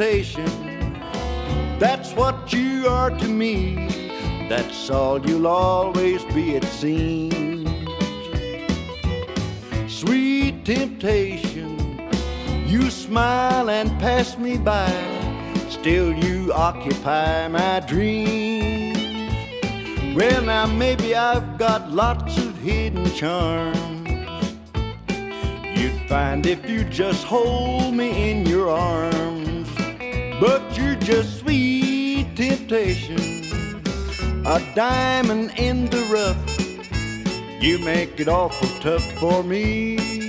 temptation. That's what you are to me. That's all you'll always be, it seems. Sweet temptation, you smile and pass me by. Still you occupy my dreams. Well, now maybe I've got lots of hidden charms you'd find if you just hold me in your arms. But you're just sweet temptation, a diamond in the rough. You make it awful tough for me.